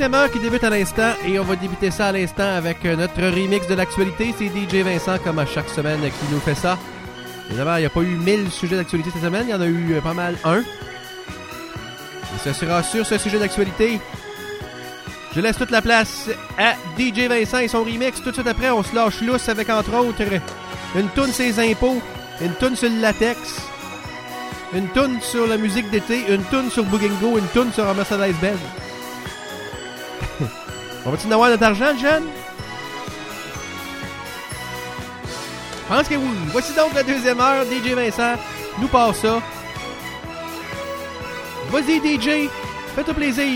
deuxième heure qui débute à l'instant et on va débuter ça à l'instant avec notre remix de l'actualité. C'est DJ Vincent comme à chaque semaine qui nous fait ça. Évidemment, il n'y a pas eu 1000 sujets d'actualité cette semaine, il y en a eu pas mal un. Et ce sera sur ce sujet d'actualité. Je laisse toute la place à DJ Vincent et son remix. Tout de suite après, on se lâche lousse avec entre autres une toune sur les impôts, une toune sur le latex, une toune sur la musique d'été, une toune sur Bougingo, une toune sur un Mercedes-Benz. On va-tu en avoir notre argent, Jeanne? Je pense que oui. Voici donc la deuxième heure. DJ Vincent nous passe ça. Vas-y, DJ. Fais-toi plaisir.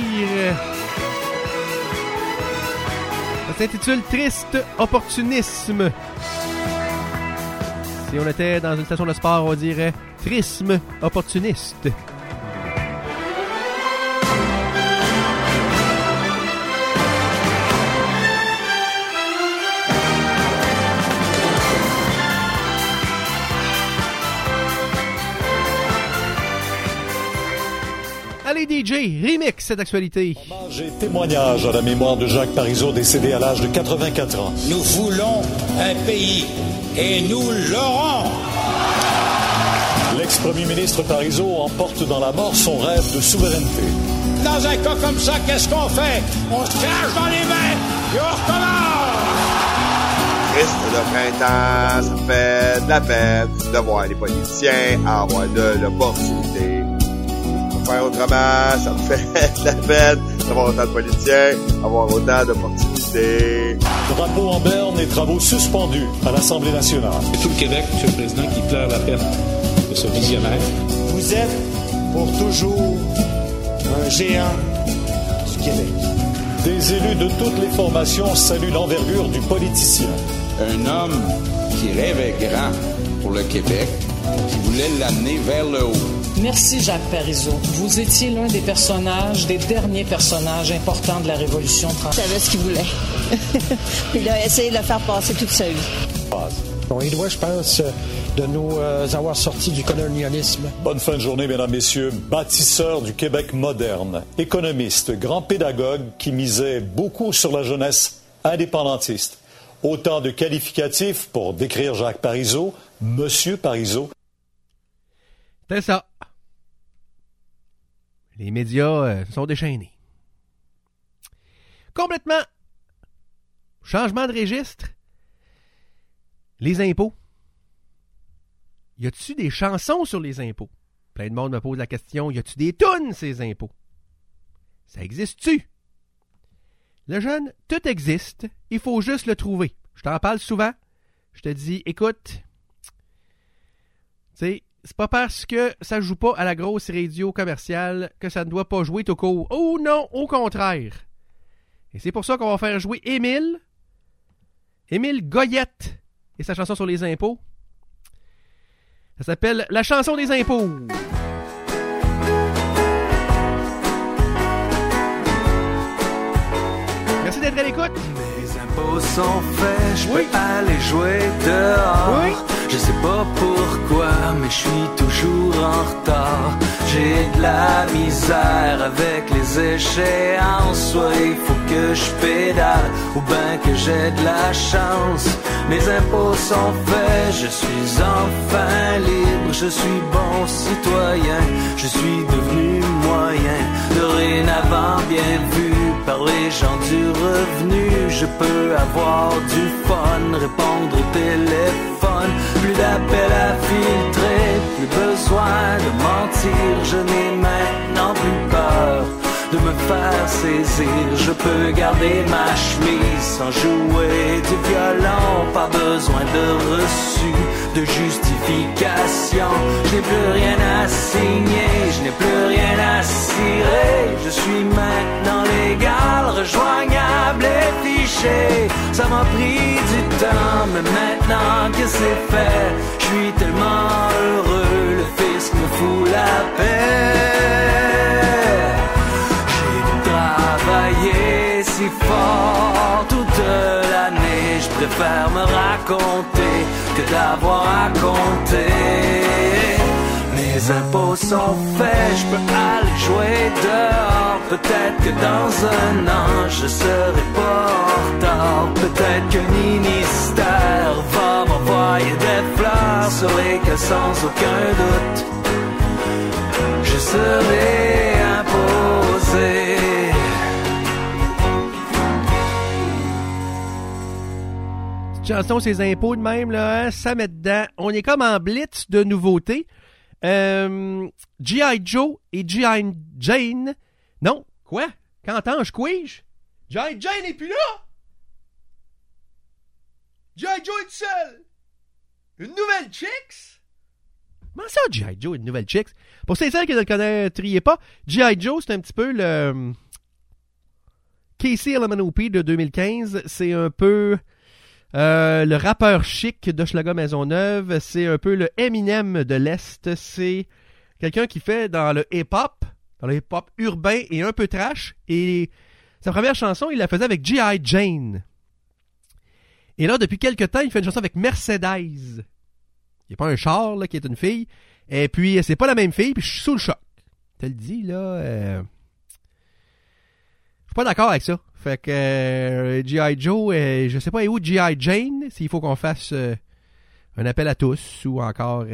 Ça s'intitule Triste opportunisme. Si on était dans une station de sport, on dirait Trisme opportuniste. Allez DJ, remix cette actualité. Hommage et témoignage à la mémoire de Jacques Parizeau décédé à l'âge de 84 ans. Nous voulons un pays et nous l'aurons. L'ex-premier ministre Parizeau emporte dans la mort son rêve de souveraineté. Dans un cas comme ça, qu'est-ce qu'on fait? On se crache dans les mains et on recommence! Triste de printemps, ça fait de la peine de voir les politiciens avoir de l'opportunité. Faire autrement, ça me fait de la peine d'avoir autant de politiciens, avoir autant d'opportunités. Drapeau en berne et travaux suspendus à l'Assemblée nationale. C'est tout le Québec, M. le Président, qui pleure la perte de ce visionnaire. Vous êtes pour toujours un géant du Québec. Des élus de toutes les formations saluent l'envergure du politicien. Un homme qui rêvait grand pour le Québec, qui voulait l'amener vers le haut. Merci Jacques Parizeau. Vous étiez l'un des personnages, des derniers personnages importants de la Révolution française. Il savait ce qu'il voulait. Puis il a essayé de le faire passer toute sa vie. Bon, il doit, je pense, de nous avoir sortis du colonialisme. Bonne fin de journée, mesdames, messieurs. Bâtisseur du Québec moderne, économiste, grand pédagogue qui misait beaucoup sur la jeunesse indépendantiste. Autant de qualificatifs pour décrire Jacques Parizeau, Monsieur Parizeau. C'est ça. Les médias se sont déchaînés. Complètement. Changement de registre. Les impôts. Y a-tu des chansons sur les impôts? Plein de monde me pose la question, y a-tu des tunes ces impôts? Ça existe-tu? Le jeune, tout existe. Il faut juste le trouver. Je t'en parle souvent. Je te dis, écoute, tu sais, c'est pas parce que ça joue pas à la grosse radio commerciale que ça ne doit pas jouer tout court. Oh non, au contraire. Et c'est pour ça qu'on va faire jouer Émile Goyette et sa chanson sur les impôts. Ça s'appelle La chanson des impôts. Merci d'être à l'écoute. Mes impôts sont faits, je peux aller jouer dehors. Oui. Je sais pas pourquoi, mais je suis toujours en retard. J'ai de la misère avec les échéances. Soit il faut que je pédale, ou bien que j'ai de la chance. Mes impôts sont faits, je suis enfin libre. Je suis bon citoyen, je suis devenu moyen. Dorénavant bien vu par les gens du revenu. Je peux avoir du fun, répondre au téléphone. Plus d'appels à filtrer, plus besoin de mentir. Je n'ai maintenant plus peur de me faire saisir. Je peux garder ma chemise sans jouer du violon. Pas besoin de reçu, de justification. Je n'ai plus rien à signer, je n'ai plus rien à cirer. Je suis maintenant légal, rejoignable et fiché. Ça m'a pris du temps, mais maintenant que c'est fait, je suis tellement heureux, le fisc me fout la paix. J'ai dû travailler si fort toute l'année, je préfère me raconter que d'avoir à compter. Mes mes impôts sont faits, je peux aller jouer dehors. Peut-être que dans un an je serai pas en retard. Peut-être qu'un ministère va m'envoyer des fleurs sur lesquelles sans aucun doute je serai imposé. Chanson, ces impôts de même, là, hein, ça met dedans. On est comme en blitz de nouveautés. G.I. Joe et G.I. Jane. Non, quoi? Qu'entends-je, couige? G.I. Jane n'est plus là! G.I. Joe est tout seul! Une nouvelle Chicks? Comment ça, G.I. Joe, une nouvelle Chicks? Pour ceux et celles qui ne le connaîtriez pas, G.I. Joe, c'est un petit peu le Casey LMNOP de 2015. C'est un peu le rappeur chic d'Hochelaga Maisonneuve. C'est un peu le Eminem de l'Est. C'est quelqu'un qui fait dans le hip-hop urbain et un peu trash. Et sa première chanson, il la faisait avec G.I. Jane. Et là, depuis quelques temps, il fait une chanson avec Mercedes. Il n'est pas un char, là, qui est une fille. Et puis, c'est pas la même fille, puis je suis sous le choc. Je te le dis, là. Je suis pas d'accord avec ça. Fait que G.I. Joe, je sais pas où G.I. Jane, s'il faut qu'on fasse un appel à tous, ou encore,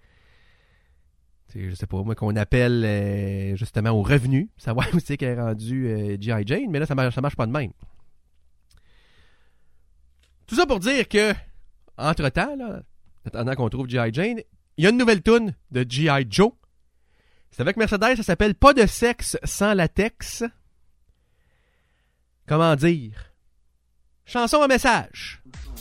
je sais pas, moi, qu'on appelle justement au revenu, savoir où c'est qu'elle est rendue G.I. Jane, mais là, ça marche pas de même. Tout ça pour dire que, entre-temps, là, attendant qu'on trouve G.I. Jane, il y a une nouvelle toune de G.I. Joe. C'est avec Mercedes, ça s'appelle Pas de sexe sans latex. Comment dire? Chanson à message.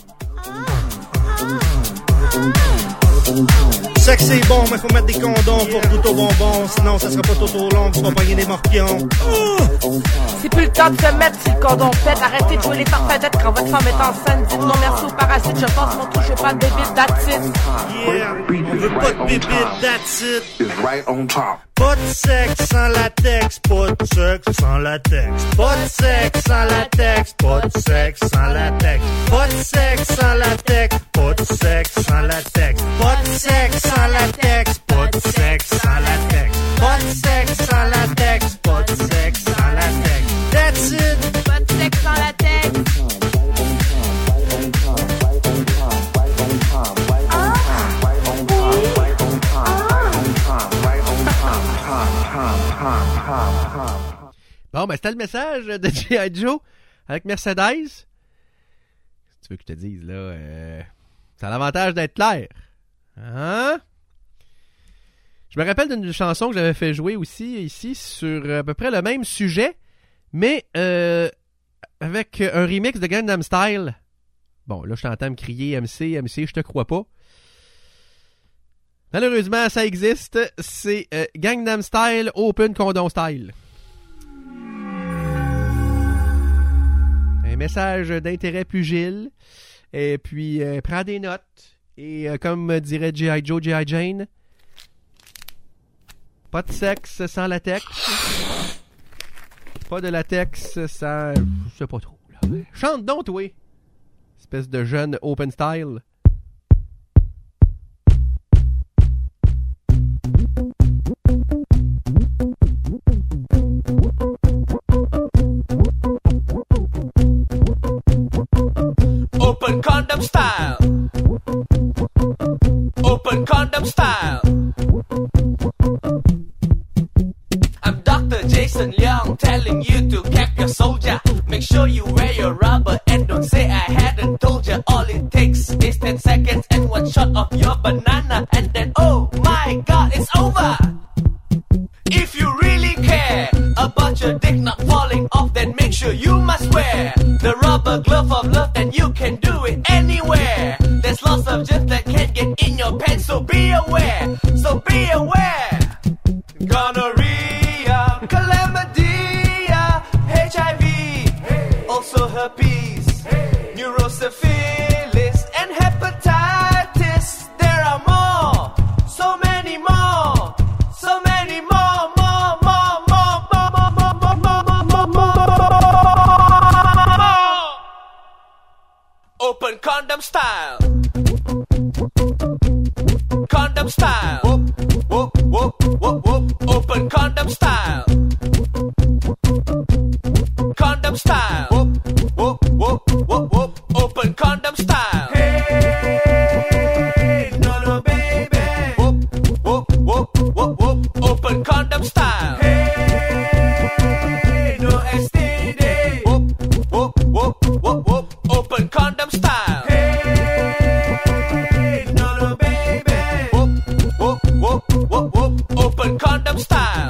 Sexe c'est bon, mais faut mettre des condoms pour tout au bonbon. Sinon ça sera pas tout au long, tu vas pogner des morpions. C'est plus le temps de se mettre si le condom pète. Arrêtez de jouer les farfadètes quand votre femme est enceinte. Dites non merci aux parasites, je pense mon touche pas de bébite, that's it. Yeah, on veut pas de bébite, that's it. Pas de sexe sans latex, pas de sexe sans latex. Pas de sexe sans latex, pas de sexe sans latex. Pas de sexe sans latex, pas de sexe sans latex. Pas de sexe sans latex, pas de sexe sans latex. Pas de sexe sans latex, pas de sexe sans latex. That's it. Pas de sexe sans latex. Bon, ben c'était le message de G.I. Joe avec Mercedes. Si tu veux que je te dise, là, ça a l'avantage d'être clair. Hein? Je me rappelle d'une chanson que j'avais fait jouer aussi ici sur à peu près le même sujet, mais avec un remix de Gangnam Style. Bon, là, je t'entends me crier MC, je te crois pas. Malheureusement, ça existe. C'est Gangnam Style, Open Condom Style. Un message d'intérêt pugile. Et puis, prends des notes. Et comme dirait G.I. Joe, G.I. Jane, pas de sexe sans latex. Pas de latex sans... Je sais pas trop. Là. Chante donc, toi. Espèce de jeune open style. Open condom style. Open condom style. I'm Dr. Jason Leong telling you to cap your soldier. Make sure you wear your rubber and don't say I hadn't told you. All it takes is 10 seconds and one shot of your banana. And then, oh my God, it's over. If you really care about your dick not falling off, then make sure you must wear the rubber glove of love, and you can do it anywhere. There's lots of germs that can get in your pants, so be aware. So be aware. Gonorrhea, chlamydia, HIV, also herpes, neurosyphilis, and hepatitis. There are more, so many more, so many more. Open condom style. Condom style. Whoop, whoop, whoop. Whoop, whoop, whoop, whoop, whoop. Open condom style. Hey, no, no, baby. Whoop, whoop, whoop, whoop, whoop. Open condom style. Hey, no STD. Whoop, whoop, whoop, whoop, whoop. Open condom style. Hey, no, no, baby. Whoop, whoop, whoop, whoop, whoop. Open condom style.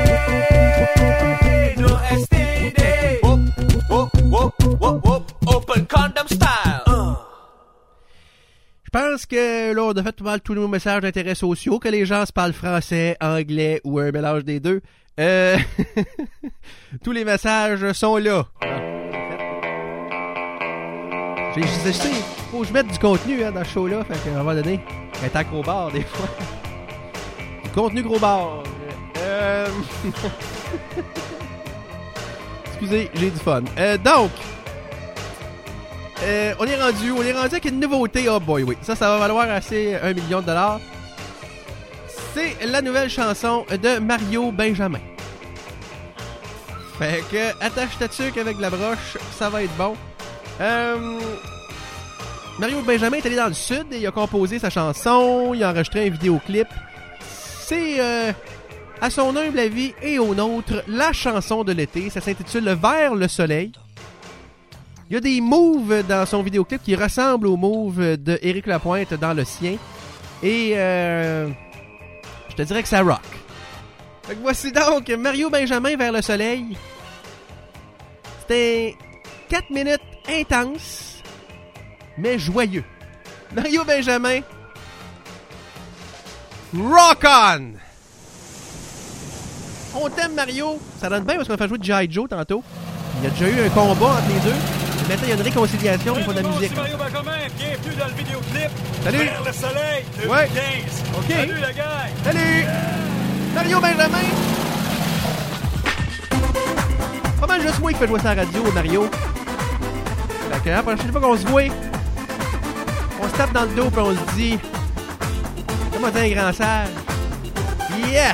Hey, no STD. Whoop, whoop, whoop, whoop, whoop. Open condom style. Je pense que là, on a fait pas mal tous nos messages d'intérêts sociaux, que les gens se parlent français, anglais ou un mélange des deux. Tous les messages sont là. Je sais, faut que je mette du contenu dans ce show-là, fait qu'à un moment donné, être à gros bar des fois. Du contenu gros bar. Excusez, j'ai du fun. Donc, on est rendu avec une nouveauté. Oh boy, oui. Ça va valoir assez $1 million. C'est la nouvelle chanson de Mario Benjamin. Fait que, attache ta tuque avec la broche, ça va être bon. Mario Benjamin est allé dans le sud et il a composé sa chanson, il a enregistré un vidéoclip. C'est, à son humble avis et au nôtre, la chanson de l'été. Ça s'intitule Vers le soleil. Il y a des moves dans son vidéoclip qui ressemblent aux moves de Éric Lapointe dans le sien. Et je te dirais que ça rock. Fait que voici donc Mario Benjamin Vers le soleil. C'était 4 minutes intenses, mais joyeux. Mario Benjamin, rock on! On t'aime Mario. Ça donne bien parce qu'on a fait jouer de G.I. Joe tantôt. Il y a déjà eu un combat entre les deux. Maintenant, il y a une réconciliation, il faut de la musique. Mario Benjamin, bienvenue dans le vidéoclip. Salut! Vers le soleil, 2015. Ouais. OK. Salut, le gars. Salut! Mario Benjamin! Pas mal juste moi qui fais jouer ça à la radio, Mario. Fait que la prochaine fois qu'on se voit, on se tape dans le dos et on se dit... Comment t'es un grand sage? Yes!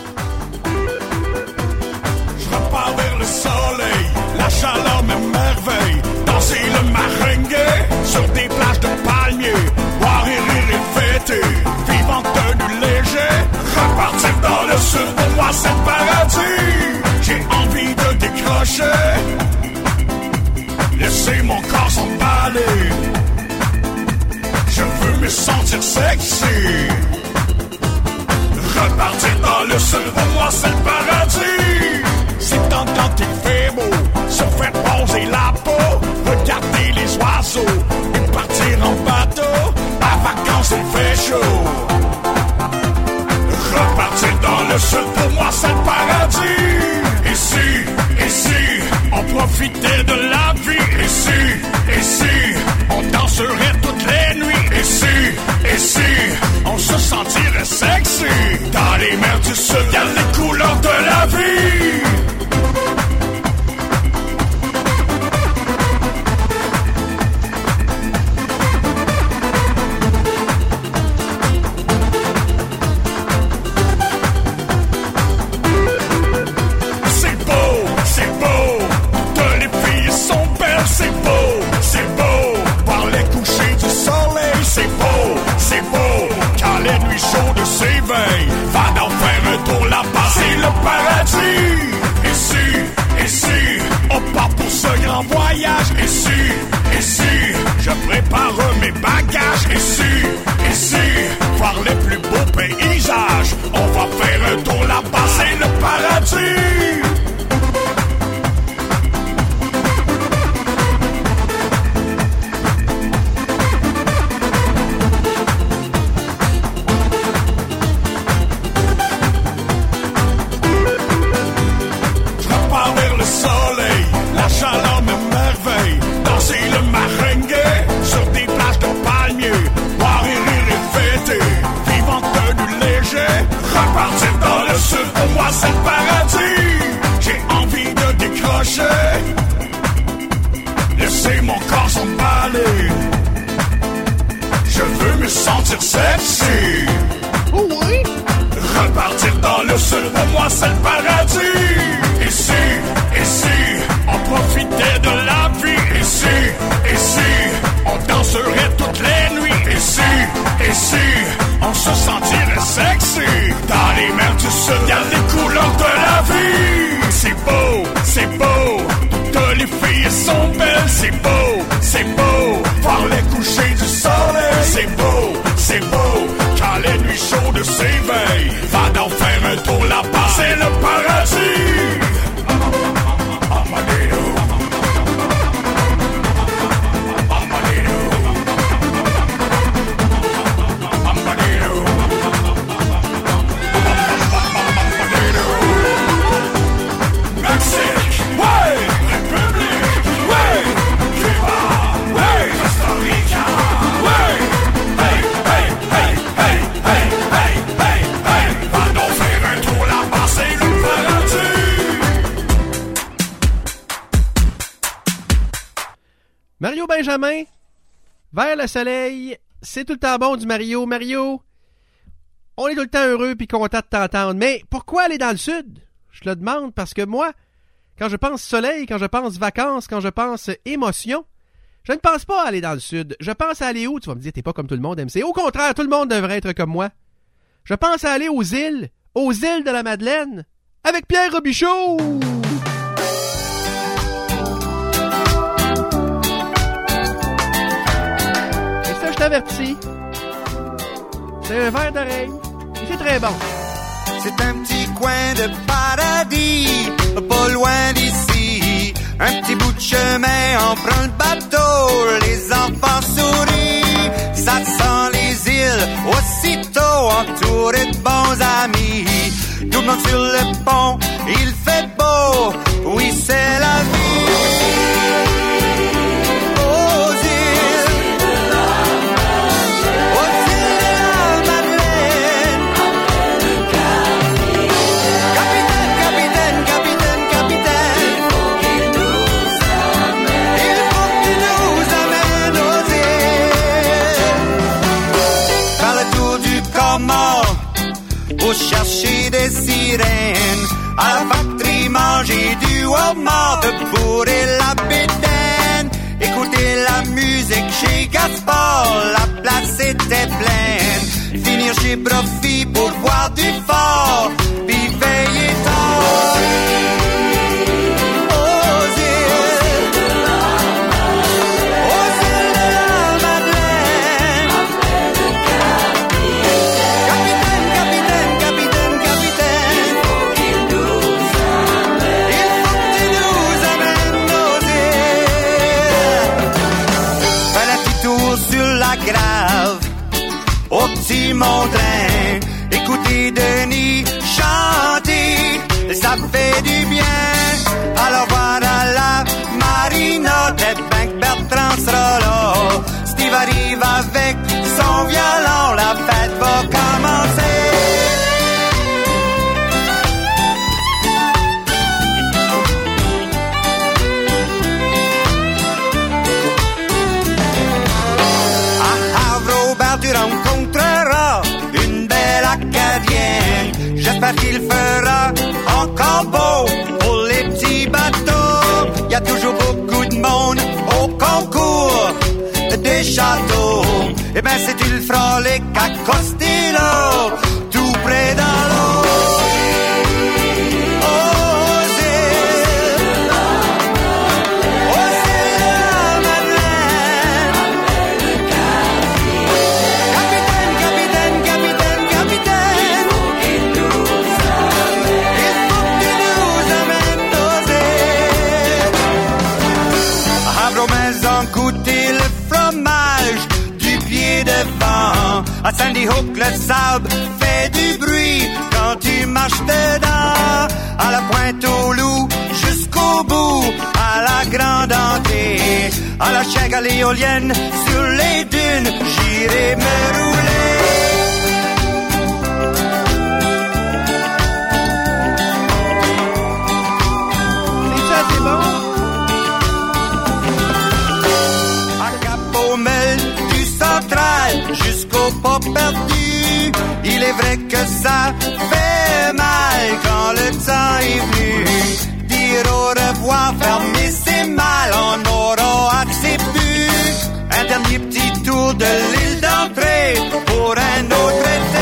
Je repars vers le soleil, la chaleur m'émerveille. Danser le merengue sur des plages de palmiers. Boire et rire et fêter, vivre en tenue léger. Repartir dans le sud, pour moi c'est le paradis. J'ai envie de décrocher, laisser mon corps s'emballer. Je veux me sentir sexy. Repartir dans le sud, pour moi c'est le paradis. C'est temps quand il fait beau, se faire bronzer la peau, regarder les oiseaux et partir en bateau. À vacances il fait chaud. Repartir dans le sud, pour moi c'est le paradis. Ici, on profitait de la vie. Ici, on danserait toutes les nuits. Ici, on se sentirait sexy. Dans les mers du sud, y'a les couleurs de la vie. Va d'en faire un tour là-bas, c'est le paradis. Ici, on part pour ce grand voyage. Ici, je prépare mes bagages. Ici, voir les plus beaux paysages. On va faire un tour là-bas, c'est le paradis. Pour moi c'est le paradis. J'ai envie de décrocher, laisser mon corps s'emballer. Je veux me sentir sexy. Oh oui. Repartir dans le sud, pour moi c'est le paradis. Ici, on profiter de la vie. Et si, on danserait toutes les nuits. Et si, on se sentirait sexy. Dans les mers du sud, y'a les couleurs de la vie. C'est beau, toutes les filles sont belles. C'est beau, voir les couchers du soleil. C'est beau, quand les nuits chaudes s'éveillent. Va donc faire un tour là-bas, c'est le paradis. Mario Benjamin, vers le soleil, c'est tout le temps bon du Mario. Mario, on est tout le temps heureux puis content de t'entendre. Mais pourquoi aller dans le sud? Je te le demande parce que moi, quand je pense soleil, quand je pense vacances, quand je pense émotion, je ne pense pas à aller dans le sud. Je pense à aller où? Tu vas me dire, t'es pas comme tout le monde, MC. Au contraire, tout le monde devrait être comme moi. Je pense à aller aux îles de la Madeleine, avec Pierre Robichaud! Je t'avertis, c'est un verre d'oreille et c'est très bon. C'est un petit coin de paradis, pas loin d'ici. Un petit bout de chemin, on prend le bateau, les enfants sourient. Ça sent les îles, aussitôt entouré de bons amis. Tout le monde sur le pont, il fait beau, oui c'est la vie. Pour chercher des sirènes, à la factory manger du homard, de bourrer la bédaine, écouter la musique chez Gaspard, la place était pleine, finir chez Brophy pour boire du fort, puis veiller tard. Au petit Mondrin, écoutez Denis chanter, ça fait du bien. Alors voilà la marina, peut-être bien que Bertrand sera là. Steve arrive avec son violon, la fête va commencer. Tu rencontreras une belle Acadienne. J'espère qu'il fera encore beau pour les petits bateaux. Y a toujours beaucoup de monde au concours des châteaux. Et ben c'est une frolic à Costello, tout près dans l'eau. Goûter le fromage du pied devant. À Sandy Hook, le sable fait du bruit quand tu marches dedans. À la Pointe-aux-Loups, jusqu'au bout, à la grande entrée. À la Chèque, à l'éolienne, sur les dunes, j'irai me rouler. C'est ça, c'est bon? Du central jusqu'au pas perdu. Il est vrai que ça fait mal quand le temps est venu. Dire aux au revoir, fermez ses mal, on aura accès plus. Un dernier petit tour de l'île d'entrée pour un autre été.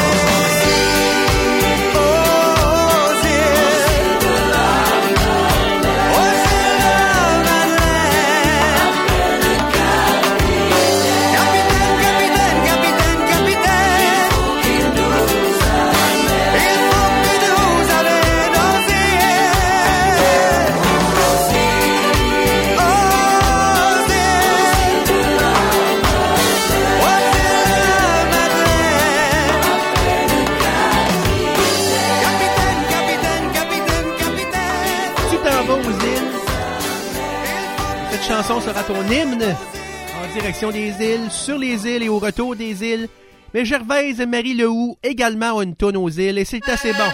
Chanson sera ton hymne en direction des îles, sur les îles et au retour des îles. Mais Gervaise et Marie Lehoux également ont une tourne aux îles et c'est assez bon.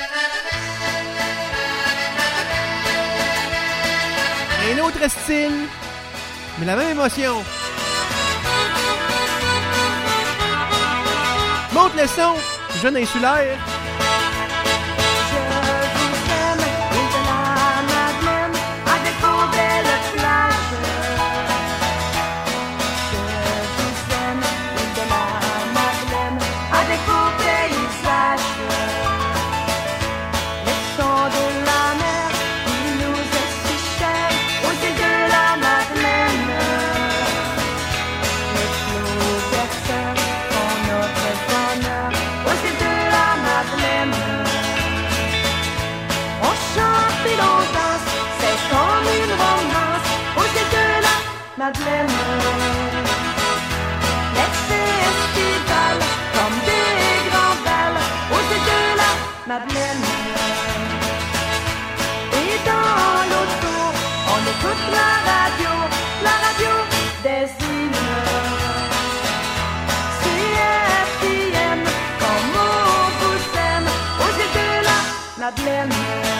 Un autre style, mais la même émotion. Monte le son, jeune insulaire. Madeleine, les festivals comme des grands bals aux îles de la Madeleine. Et dans l'auto, on écoute la radio des îles. CFIM, comme on vous aime aux îles de la Madeleine.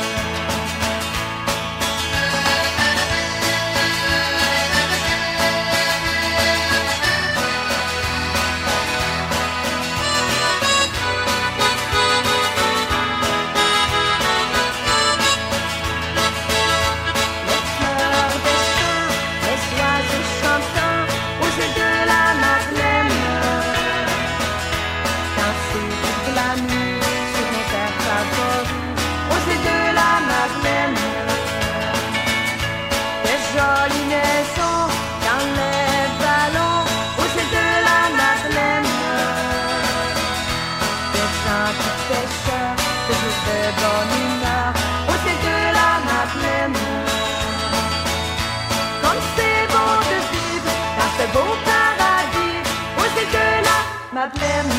Madeleine,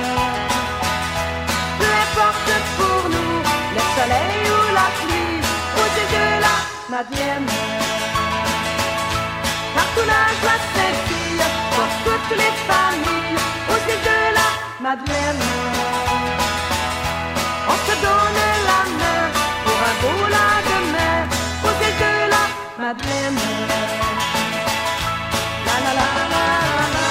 peu importe pour nous, le soleil ou la pluie, aux îles de la Madeleine. Partout la joie s'inspire pour toutes les familles, aux îles de la Madeleine. On se donne la main pour un beau lendemain, aux îles de la Madeleine. La la la la la.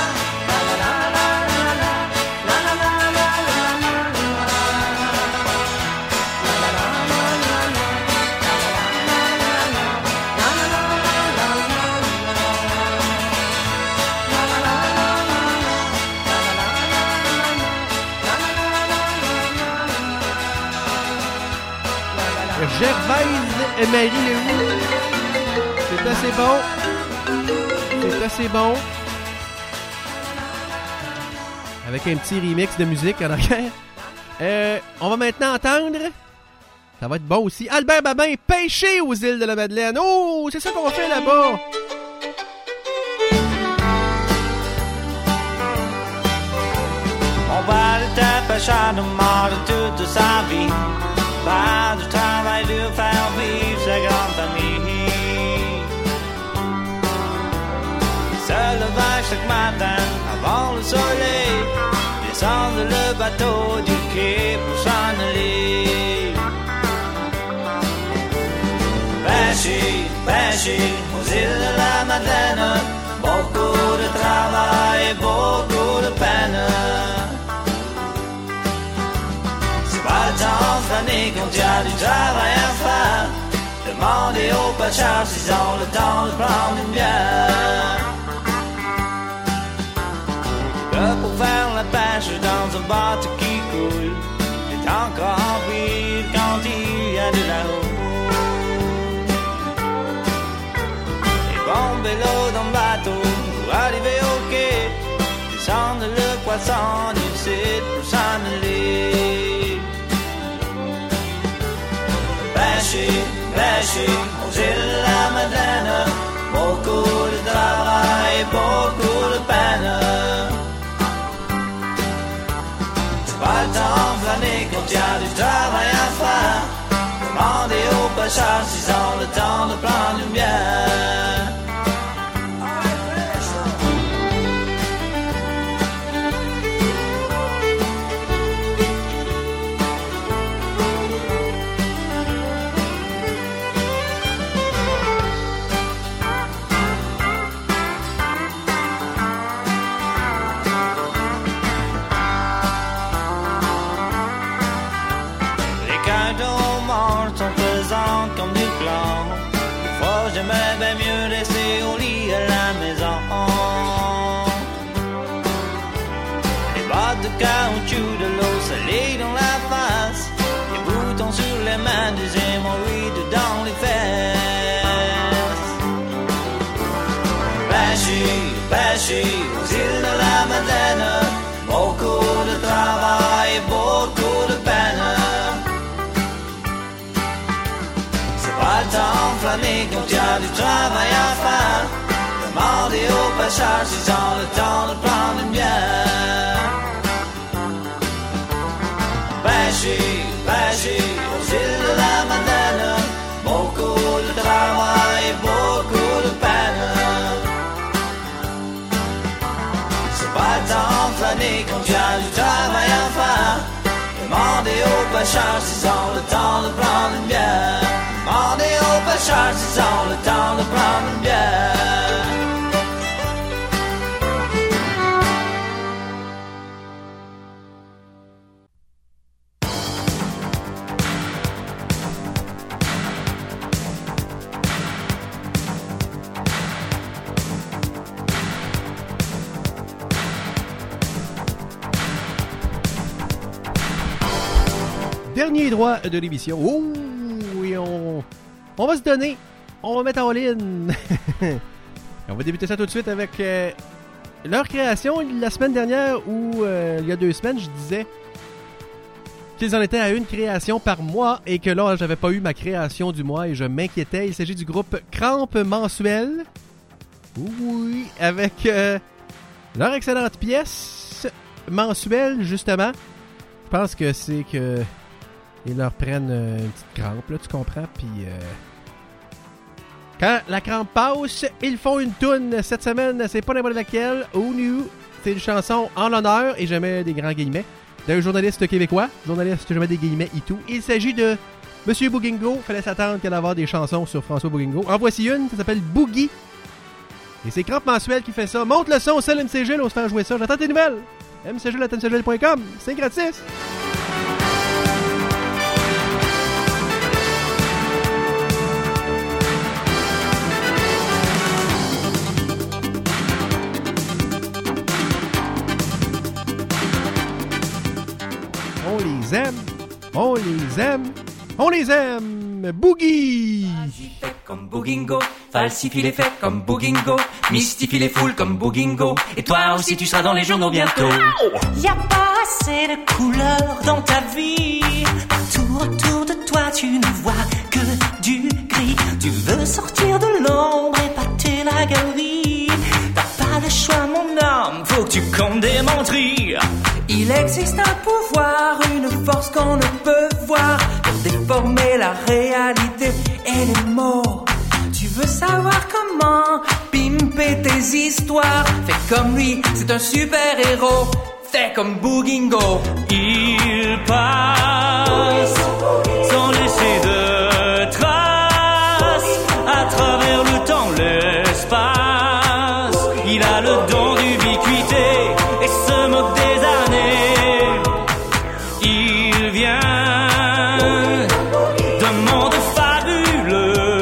Gervaise et Marie Lehoux. C'est assez bon. C'est assez bon. Avec un petit remix de musique en arrière. On va maintenant entendre. Ça va être bon aussi. Albert Babin, pêcher aux îles de la Madeleine. Oh, c'est ça qu'on fait là-bas. On va le pêcher à nos morts de toute sa vie. Pas du travail de faire vivre sa grande famille. Se lever chaque matin avant le soleil, descendre le bateau du quai pour s'en aller. Pêcher, pêcher aux îles de la Madeleine, beaucoup de travail et beaucoup de peine. C'est pas le temps cette année qu'on a du travail à faire. Demandez au pêcheurs s'ils ont le temps de prendre une bière. Là pour faire la pêche dans un bateau qui coule, est encore rempli quand il y a de la eau. Et bomber l'eau dans le bateau pour arriver au quai, descendre le poisson du site pour s'en aller. Pêcher, pêcher aux îles de la Madeleine, beaucoup de travail, beaucoup de peine. C'est pas le temps de flâner quand il y a du travail à faire. Demandez aux pêcheurs s'ils ont le temps de prendre une bière. Comme du plan. Des fois j'aimerais bien mieux rester au lit à la maison. Les bottes de caoutchouc, de l'eau salée dans la face, des boutons sur les mains, des hémorroïdes dans les fesses. Pêcher, pêcher aux îles de la Madeleine, beaucoup de travail, beaucoup de peine. Pas le temps de flâner quand il y a du travail à faire. Demandez aux pêcheurs s'ils ont le temps de prendre une bière. Pêcher, pêcher aux îles de la Madeleine, beaucoup de travail, beaucoup de peine. C'est pas le temps de flâner quand il y a du travail à faire. Demandez aux pêcheurs s'ils ont le temps de prendre une bière. Demandez aux pêcheurs s'ils ont le temps de prendre une bière. Dernier droit de l'émission. Oh, et on va se donner. On va mettre en ligne. On va débuter ça tout de suite avec leur création. La semaine dernière, ou il y a 2 semaines, je disais qu'ils en étaient à une création par mois et que là, j'avais pas eu ma création du mois et je m'inquiétais. Il s'agit du groupe Crampe Mensuelle. Oui, avec leur excellente pièce mensuelle, justement. Je pense que c'est que ils leur prennent une petite crampe, là, tu comprends? Puis quand la crampe passe, ils font une toune. Cette semaine, c'est pas n'importe laquelle. Who Knew? C'est une chanson en l'honneur, et je mets des grands guillemets, d'un journaliste québécois. Journaliste, je mets des guillemets et tout. Il s'agit de Monsieur Bougingo. Fallait s'attendre qu'il y ait d'avoir des chansons sur François Bougingo. En voici une, ça s'appelle Boogie. Et c'est Crampe Mensuelle qui fait ça. Monte le son, c'est MCGIL, on se fait jouer ça. J'attends tes nouvelles. MCGIL@mcgil.com. C'est gratis. On les aime, on les aime, on les aime. Boogie! Comme Bougingo, falsifie les faits comme Bougingo, mystifie les foules comme Bougingo, et toi aussi tu seras dans les journaux bientôt. Y'a pas assez de couleurs dans ta vie, partout autour de toi tu ne vois que du gris. Tu veux sortir de l'ombre, épater la galerie. T'as pas le choix mon homme, faut que tu comptes des menteries. Il existe un pouvoir, une force qu'on ne peut voir, pour déformer la réalité et les mots. Tu veux savoir comment pimper tes histoires? Fais comme lui, c'est un super héros. Fais comme Bougingo. Il passe sans laisser de traces à travers le temps, l'espace. Il a le don d'ubiquité et se moque des années. Il vient d'un monde fabuleux.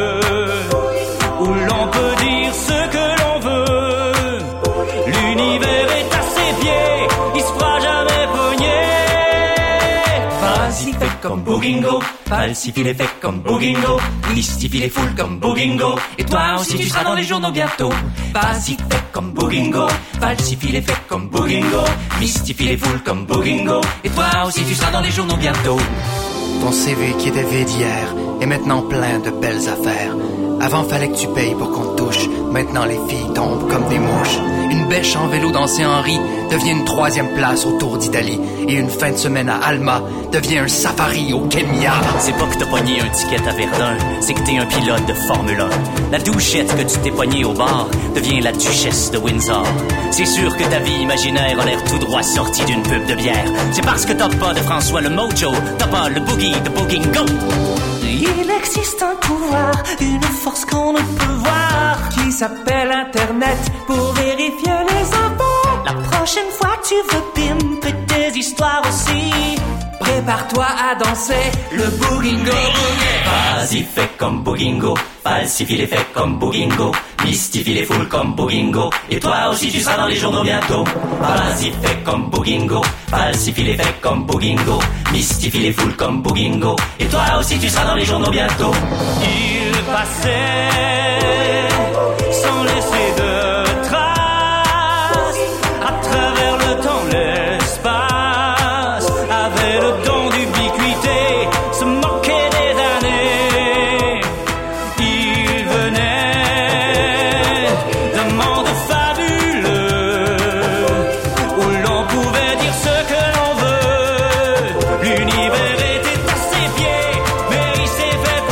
comme Bougingo, falsifie les faits comme Bougingo, mystifie les foules comme Bougingo, et toi aussi tu seras dans les journaux bientôt. Vas-y, fais comme Bougingo, falsifie les faits comme Bougingo, mystifie les foules comme Bougingo, et toi aussi tu seras dans les journaux bientôt. Ton CV qui était vide hier est maintenant plein de belles affaires. Avant, fallait que tu payes pour qu'on te touche. Maintenant, les filles tombent comme des mouches. Une bêche en vélo dans Saint-Henri devient une 3e place au Tour d'Italie. Et une fin de semaine à Alma devient un safari au Kenya. C'est pas que t'as pogné un ticket à Verdun, c'est que t'es un pilote de Formule 1. La douchette que tu t'es pognée au bar devient la duchesse de Windsor. C'est sûr que ta vie imaginaire a l'air tout droit sortie d'une pub de bière. C'est parce que t'as pas de François le Mojo, t'as pas le boogie de Bougingo. Il existe un pouvoir, une force qu'on ne peut voir, qui s'appelle Internet pour vérifier les infos. La prochaine fois tu veux pimper tes histoires aussi, prépare-toi à danser le Bougingo. Vas-y, fais comme Bougingo, falsifie les faits comme Bougingo, mystifie les foules comme Bougingo, et toi aussi tu seras dans les journaux bientôt. Vas-y, fais comme Bougingo, falsifie les faits comme Bougingo, mystifie les foules comme Bougingo, et toi aussi tu seras dans les journaux bientôt. Il passait sans laisser de traces à travers le temps, l'espace, avait le don d'ubiquité, se moquait des années. Il venait d'un monde fabuleux où l'on pouvait dire ce que l'on veut. L'univers était à ses pieds, mais il s'est fait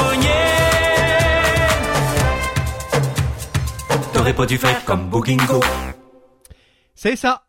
pogner. T'aurais pas dû faire comme Bougingo. C'est ça.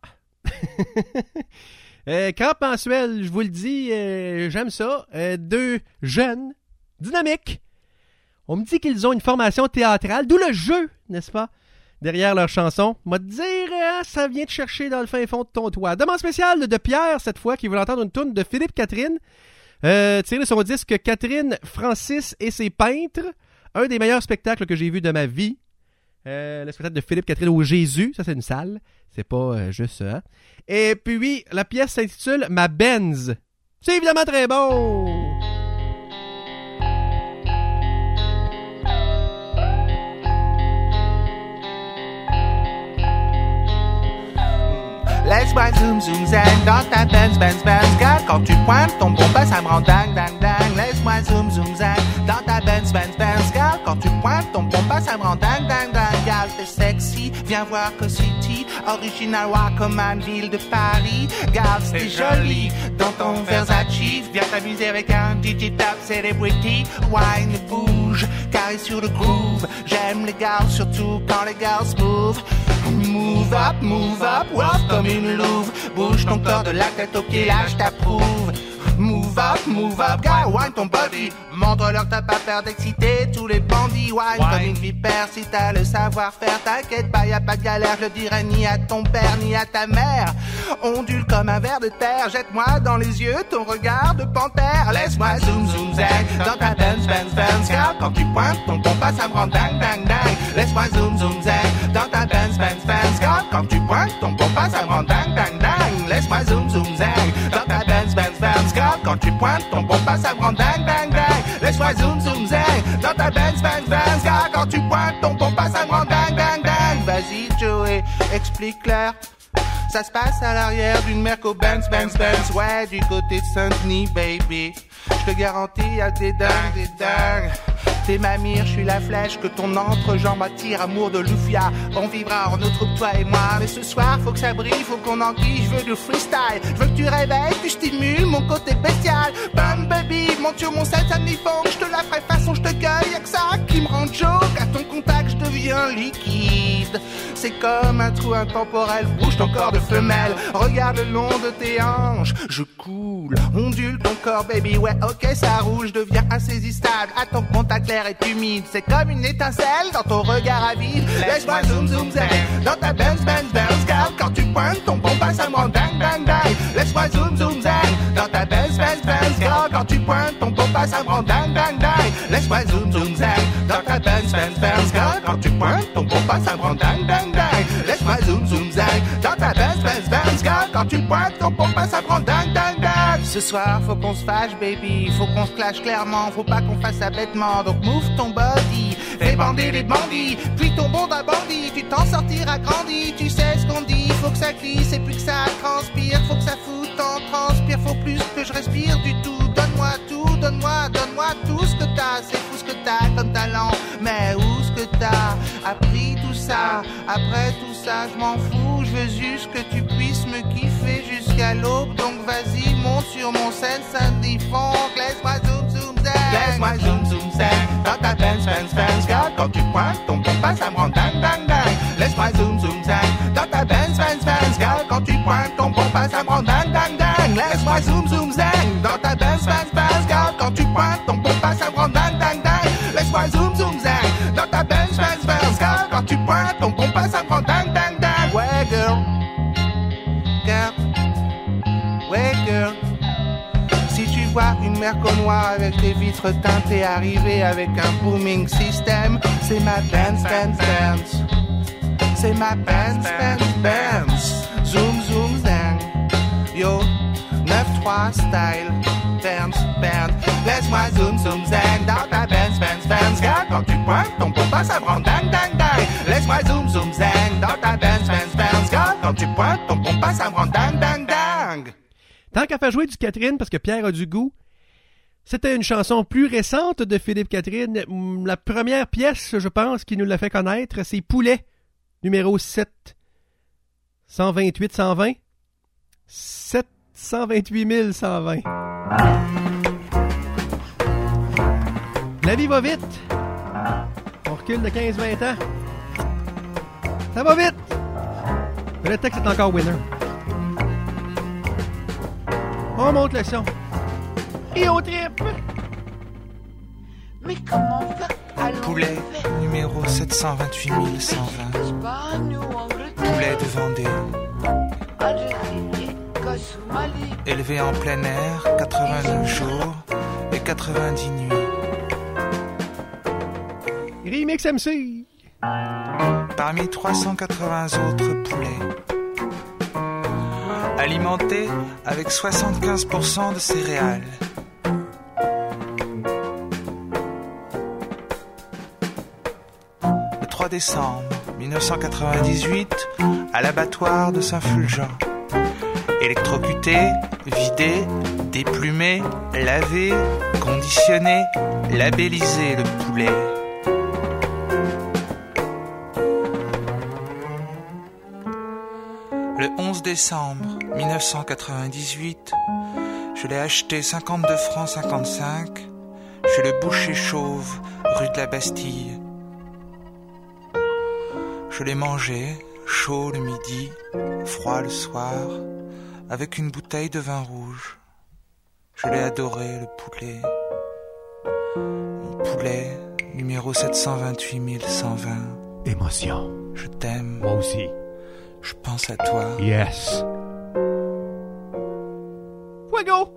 Camp mensuel, je vous le dis, j'aime ça. 2 jeunes, dynamiques. On me dit qu'ils ont une formation théâtrale, d'où le jeu, n'est-ce pas, derrière leur chanson. M'a te dire, ça vient te chercher dans le fin fond de ton toit. Demande spéciale de Pierre, cette fois, qui veut entendre une toune de Philippe Catherine. Tiré de son disque Catherine, Francis et ses peintres. Un des meilleurs spectacles que j'ai vu de ma vie. Le spectacle de Philippe Catherine au Jésus, ça c'est une salle, c'est pas juste ça. Hein? Et puis la pièce s'intitule Ma Benz. C'est évidemment très bon. Laisse-moi zoom zoom zen dans ta Benz Benz Benz. Gal, quand tu pointes ton bomba ça me rend dang dang dang. Laisse-moi zoom zoom zen dans ta Benz Benz Benz. Gal, quand tu pointes ton bomba ça me rend dang dang dang. Gal, t'es sexy, viens voir Co-City, original roi comme une ville de Paris. Gal, c'est joli dans ton Versace. Viens t'amuser avec un digital celebrity. Wine bouge, carré sur le groove. J'aime les gars, surtout quand les gars move. Move up, walk comme une louve. Bouge ton corps de la tête aux pieds, là je t'approuve. Move up, guy, wine ton body. Montre-leur que t'as pas peur d'exciter tous les bandits. Wine comme une vipère, si t'as le savoir-faire. T'inquiète pas, y'a pas de galère, je le dirai ni à ton père ni à ta mère. Ondule comme un ver de terre, jette-moi dans les yeux ton regard de panthère. Laisse-moi zoom zoom zang dans ta Benz Benz Benz. Car quand tu pointes ton compas ça me rend dang dang dang. Laisse-moi zoom zoom zang dans ta Benz Benz Benz. Car quand tu pointes ton compas ça me rend dang dang dang. Laisse-moi zoom zoom zang dans ta Benz Benz Benz. Car quand tu pointes ton compas ça me rend dang dang dang. Laisse-moi zoom zoom zang dans ta Benz Benz Benz. Car quand tu pointes ton compas ça me rend dang dang dang. Vas-y Joey, explique-leur. Ça se passe à l'arrière d'une Merco Benz Benz Benz. Ouais, du côté de Saint-Denis, baby. Je te garantis, y'a des dingues, des dingues. T'es ma mire, je suis la flèche que ton entrejambe attire. Amour de Lufia, on vivra en autre toi et moi. Mais ce soir, faut que ça brille, faut qu'on enquille. Je veux du freestyle, je veux que tu réveilles, puis je stimule mon côté bestial. Bam baby, monte sur mon set, ça me funk. Je te la ferai façon, je te cueille. Y'a que ça qui me rend joke. À ton contact, je deviens liquide. C'est comme un trou intemporel, bouge ton corps de femelle. Regarde le long de tes hanches, je coule. Ondule ton corps, baby, ouais, ok, ça roule. Je deviens insaisissable, à ton contact l'air est humide. C'est comme une étincelle dans ton regard avide. Laisse-moi zoom zoom zang dans ta Benz Benz Benz. Car quand tu pointes ton bomba ça me rend dang dang dang. Laisse-moi zoom zoom zang dans ta Benz Benz Benz. Car quand tu pointes ton bomba ça me rend dang dang dang. Laisse-moi zoom zoom zang dans ta Benz Benz Benz. Car quand tu pointes ton bomba ça me rend dang dang dang. Laisse-moi zoom zoom zang dans ta Benz Benz Benz. Car quand tu pointes ton bomba ça me rend dang dang dang. Ce soir, faut qu'on se fâche, baby. Faut qu'on se clash clairement. Faut pas qu'on fasse ça bêtement. Donc move ton body. Fais bander les bandits. Puis ton bon d'un bandit. Tu t'en sortiras grandi. Tu sais ce qu'on dit. Faut que ça glisse et plus que ça transpire. Faut que ça foute en transpire. Faut plus que je respire du tout. Donne-moi tout. Donne-moi tout ce que t'as. C'est fou ce que t'as comme talent. Mais où ce que t'as appris tout ça? Après tout ça, je m'en fous. Je veux juste que tu puisses me kiffer jusqu'à l'aube. Donc vas-y, monte sur mon scène, Sandy Funk. Laisse-moi zoom zoom zang. Laisse-moi zoom zoom zang. Dans ta Benz. Regarde quand tu pointes ton compas, ça me rend dang dang dang. Laisse-moi zoom zoom zang. Dans ta Benz. Regarde quand tu pointes ton compas, ça me rend dang dang dang. Laisse-moi zoom zoom zang. Dans ta Benz. Regarde quand tu pointes ton compas, ça me rend dang dang dang. Laisse-moi zoom zoom zang. Dans ta Benz. Regarde quand tu pointes ton compas, ça me rend dang dang dang. Ouais girl. Ouais girl. Si tu vois une Merco noire avec des vitres teintées arriver avec un booming system, c'est ma Benz. C'est ma Benz. Zoom zoom zang. Yo 9-3 style. Benz. Laisse-moi zoom zoom zang. Dans ta Benz. Regarde quand tu pointes ton compas, ça me rend dang dang dang. Laisse-moi zoom zoom zang. Dans ta Benz. Regarde quand tu pointes ton compas, ça me rend dang dang dang. Tant qu'à faire jouer du Catherine, parce que Pierre a du goût, c'était une chanson plus récente de Philippe Catherine. La première pièce, je pense, qui nous l'a fait connaître, c'est Poulet, numéro 7. 128 120. 728 120. La vie va vite. On recule de 15-20 ans. Ça va vite. Mais le texte est encore winner. On monte le son. Et on trippe. Mais comment allons-nous Poulet, numéro 728 120. Poulet de Vendée. Élevé en plein air, 89 jours et 90 nuits. Remix MC. Parmi 380 autres poulets. Alimenté avec 75% de céréales. Le 3 décembre 1998, à l'abattoir de Saint-Fulgent. Électrocuté, vidé, déplumé, lavé, conditionné, labellisé le poulet. Le 11 décembre 1998, je l'ai acheté 52 francs 55 chez le boucher chauve, rue de la Bastille. Je l'ai mangé, chaud le midi, froid le soir, avec une bouteille de vin rouge. Je l'ai adoré, le poulet. Mon poulet, numéro 728 120. Émotion. Je t'aime. Moi aussi. Je pense à toi. Yes. Fuego!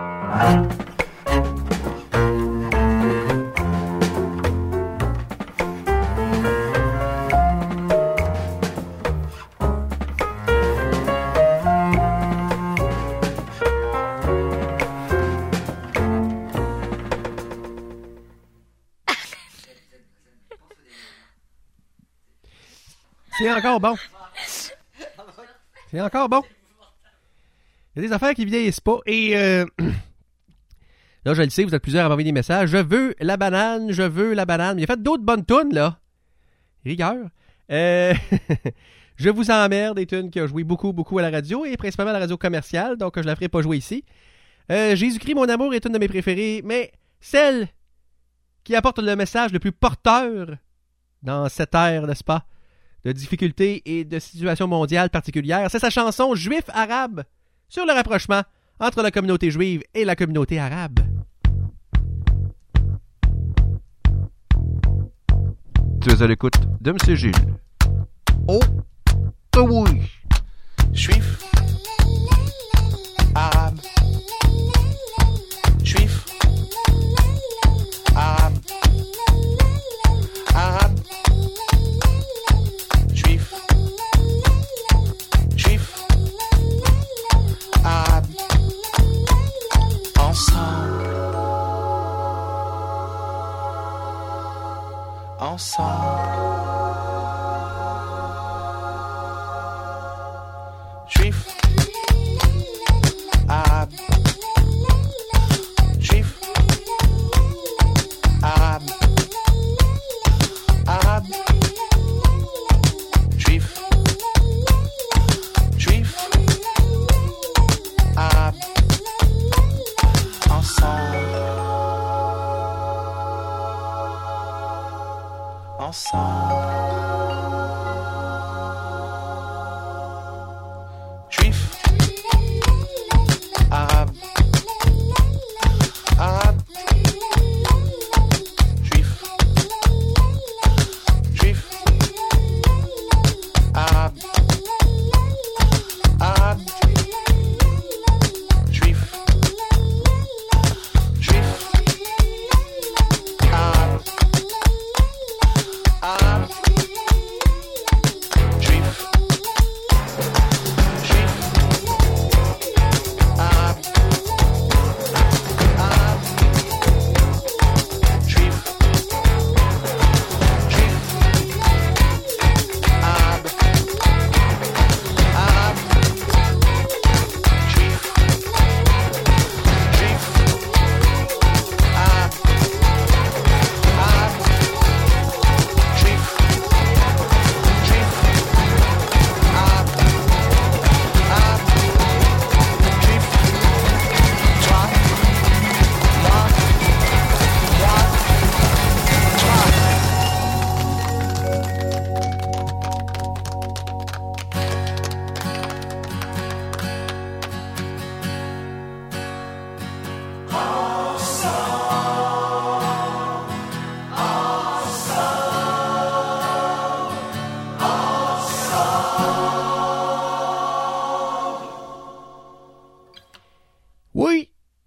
C'est encore bon. C'est encore bon. Il y a des affaires qui vieillissent pas. Et là, je le sais, vous êtes plusieurs à m'envoyer des messages. Je veux la banane. Il a fait d'autres bonnes tunes, là. Rigueur. Je vous emmerde, des tunes qui ont joué beaucoup à la radio, et principalement à la radio commerciale, donc je la ferai pas jouer ici. Jésus-Christ, mon amour, est une de mes préférées, mais celle qui apporte le message le plus porteur dans cette ère, n'est-ce pas, de difficultés et de situations mondiales particulières, c'est sa chanson « Juif-Arabe » sur le rapprochement entre la communauté juive et la communauté arabe. Tu es à l'écoute de M. Gilles. Oh, oui. Juif, arabe, juif, arabe, arabe, juif, juif, arabe,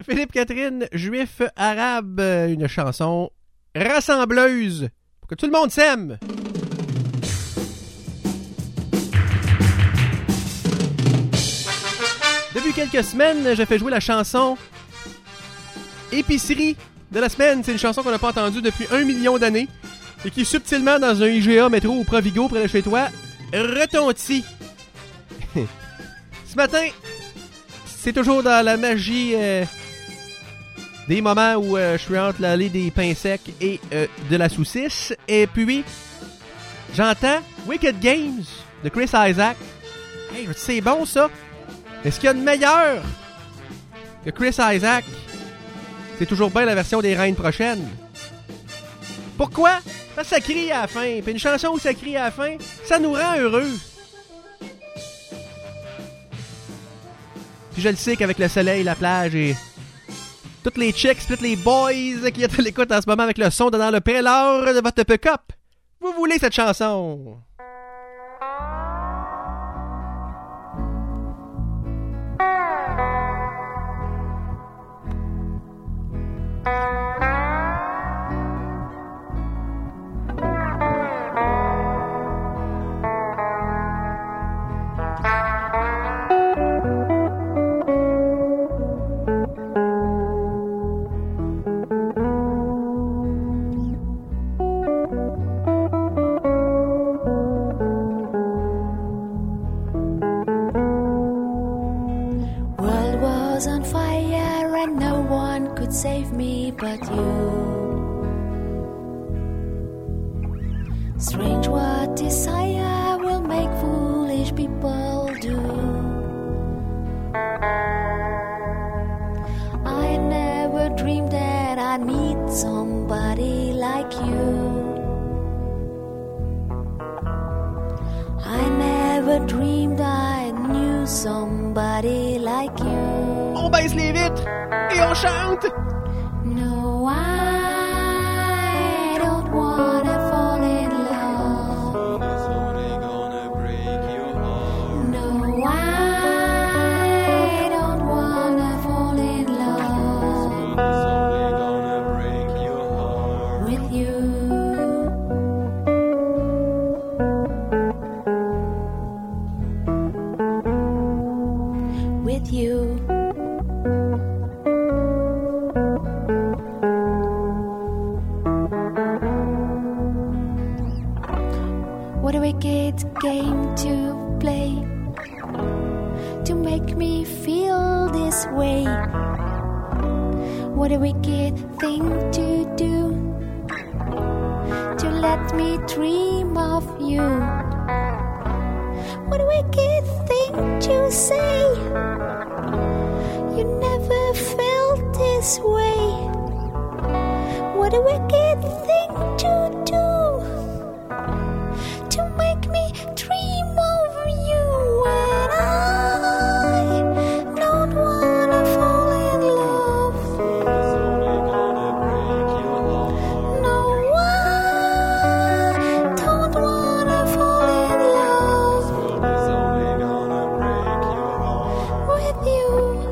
Philippe Catherine, juif arabe, une chanson rassembleuse pour que tout le monde s'aime. Depuis quelques semaines, j'ai fait jouer la chanson Épicerie de la semaine. C'est une chanson qu'on n'a pas entendue depuis 1 million d'années et qui, subtilement, dans un IGA, métro ou Provigo près de chez toi, retentit. Ce matin, c'est toujours dans la magie des moments où je suis entre l'allée des pains secs et de la saucisse. Et puis, j'entends Wicked Games de Chris Isaak. Hey, c'est bon ça! Est-ce qu'il y a de meilleur que Chris Isaak? C'est toujours bien la version des Reines prochaines. Pourquoi? Parce que ça crie à la fin. Puis une chanson où ça crie à la fin, ça nous rend heureux. Puis je le sais qu'avec le soleil, la plage et toutes les chicks, toutes les boys qui êtes à l'écoute en ce moment avec le son dans le prélat de votre pick-up, vous voulez cette chanson? Save me but you. Strange what desire will make foolish people do. I never dreamed that I'd meet somebody like you. I never dreamed I knew somebody like you. On baisse les vitres et on chante. No, I don't wanna fall in love. It's only gonna break your heart. No, I don't wanna fall in love. It's only gonna break your heart. With you. With you. What a wicked game to play to make me feel this way. What a wicked thing to do to let me dream of you. What a wicked thing to say. You never felt this way. What a wicked thing to do to make me dream of you. And I don't wanna fall in love. It's only gonna break your heart. No, I don't wanna fall in love. It's only gonna break your heart. With you.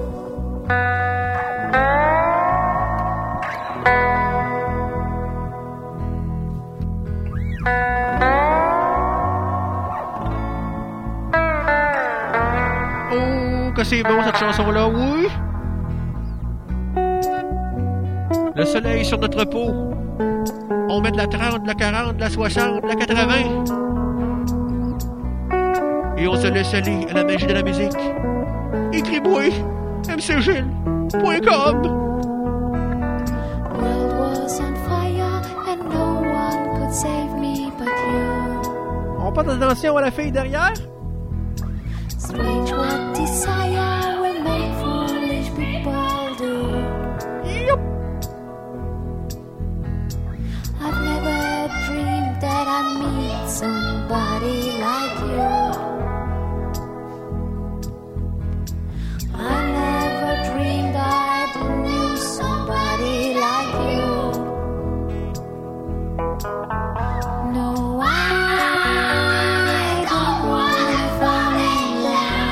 Que c'est bon cette chanson-là, oui! Le soleil sur notre peau. On met de la 30, de la 40, de la 60, de la 80. Et on se laisse aller à la magie de la musique. Écris-moi mcgilles.com. World was on fire and no one could save me but you. On porte attention à la fille derrière. Strange what desire will make foolish people do. Yep. I've never dreamed that I'd meet somebody like you. I never dreamed I knew somebody like you. No, I don't wanna fall in love.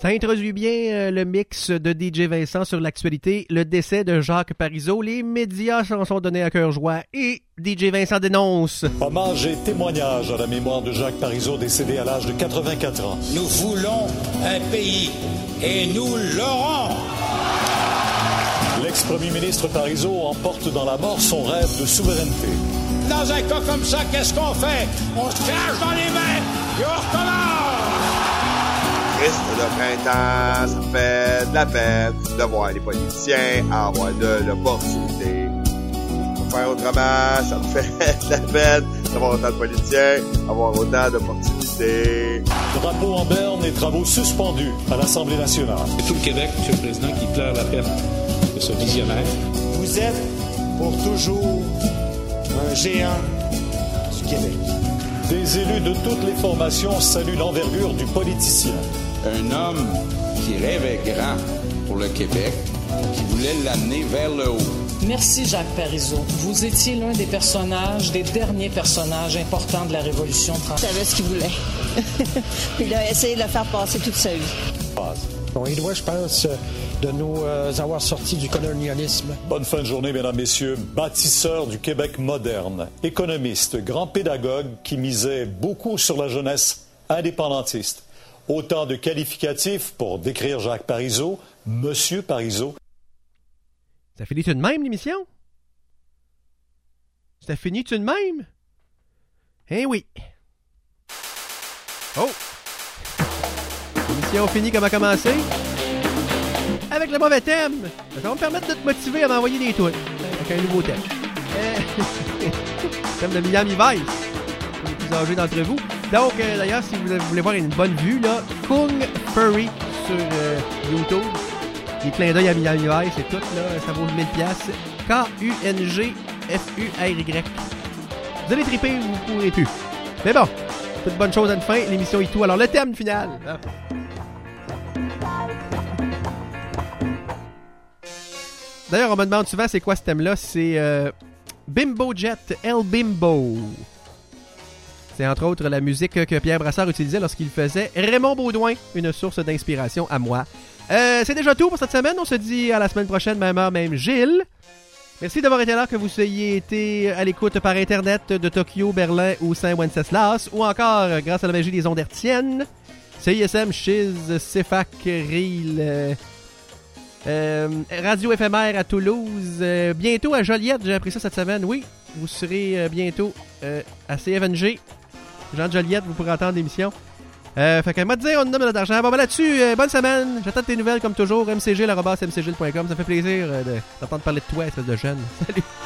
Ça introduit bien le mix de DJ Vincent sur l'actualité, le décès de Jacques Parizeau, les médias s'en sont donnés à cœur joie et DJ Vincent dénonce. Hommage et témoignage à la mémoire de Jacques Parizeau décédé à l'âge de 84 ans. Nous voulons un pays et nous l'aurons. L'ex-premier ministre Parizeau emporte dans la mort son rêve de souveraineté. Dans un cas comme ça, qu'est-ce qu'on fait? On se crache dans les mains et on recommence! Triste de printemps, ça fait de la peine de voir les politiciens avoir de l'opportunité. Pour faire autrement, ça me fait de la peine d'avoir autant de politiciens, avoir autant d'opportunités. Drapeau en berne et travaux suspendus à l'Assemblée nationale. C'est tout le Québec, M. le Président, qui pleure la perte de ce visionnaire. Vous êtes pour toujours un géant du Québec. Des élus de toutes les formations saluent l'envergure du politicien. Un homme qui rêvait grand pour le Québec, qui voulait l'amener vers le haut. Merci Jacques Parizeau. Vous étiez l'un des derniers personnages importants de la Révolution française. Il savait ce qu'il voulait. Puis il a essayé de le faire passer toute sa vie. Bon, il doit, je pense, de nous avoir sortis du colonialisme. Bonne fin de journée, mesdames, messieurs. Bâtisseur du Québec moderne, économiste, grand pédagogue qui misait beaucoup sur la jeunesse indépendantiste. Autant de qualificatifs pour décrire Jacques Parizeau, Monsieur Parizeau. Ça finit-tu de même, l'émission? Ça finit-tu de même? Eh oui. Oh! L'émission finie comme a commencé. Avec le mauvais thème. Ça va me permettre de te motiver à m'envoyer des tweets. Avec un nouveau thème. Thème de Miami Vice. Les plus âgés d'entre vous. Donc, d'ailleurs, si vous voulez voir une bonne vue, là, Kung Furry sur YouTube. Les clins d'œil à Miami Vice et tout, là, ça vaut 1000$. K-U-N-G-F-U-R-Y. Vous allez triper ou vous pourrez plus. Mais bon, toute bonne chose à la fin, l'émission est tout. Alors, le thème final. Hein? D'ailleurs, on me demande souvent c'est quoi ce thème-là. C'est Bimbo Jet, El Bimbo. C'est entre autres la musique que Pierre Brassard utilisait lorsqu'il faisait Raymond Baudouin, une source d'inspiration à moi. C'est déjà tout pour cette semaine. On se dit à la semaine prochaine, même heure, même Gilles. Merci d'avoir été là, que vous soyez été à l'écoute par Internet de Tokyo, Berlin ou Saint-Wenceslas, ou encore grâce à la magie des ondes hertziennes. CISM, Chiz, CFAC, RIL, Radio éphémère à Toulouse, bientôt à Joliette, j'ai appris ça cette semaine. Oui, vous serez bientôt à CFNG. Jean de Joliette, vous pourrez entendre l'émission. Fait que, moi, te dire, on nomme d'argent. Bon, ben là-dessus, bonne semaine. J'attends tes nouvelles comme toujours. mcgil@mcgil.com. Ça me fait plaisir d'entendre parler de toi, espèce de jeune. Salut!